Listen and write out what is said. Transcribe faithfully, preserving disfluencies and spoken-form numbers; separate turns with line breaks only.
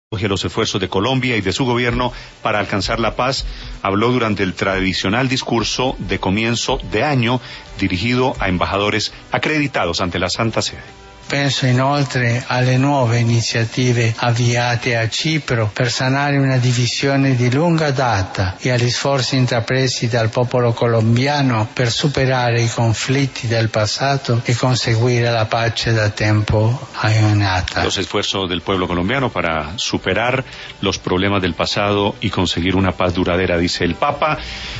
Los esfuerzos de Colombia y de su gobierno para alcanzar la paz, habló durante el tradicional discurso de comienzo de año dirigido a embajadores acreditados ante la Santa Sede.
Penso inoltre alle nuove iniziative avviate a Cipro per sanare una divisione di lunga data e agli sforzi intrapresi dal popolo colombiano per superare i conflitti del passato e conseguire la pace da tempo aiunata.
Los esfuerzos del pueblo colombiano para superar los problemas del pasado y conseguir una paz duradera, dice el Papa.